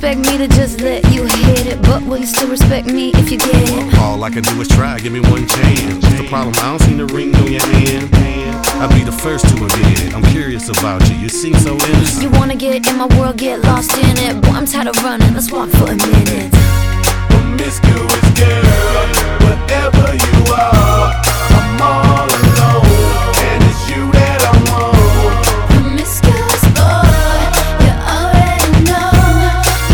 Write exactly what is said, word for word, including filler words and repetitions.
expect me to just let you hit it, but will you still respect me if you get it? All I can do is try, give me one chance. What's the problem? I don't see the ring on your hand. I'll be the first to admit it. I'm curious about you, you seem so innocent. You wanna get in my world, get lost in it. Boy, I'm tired of running, let's walk for a minute. Promiscuous girl, whatever you are.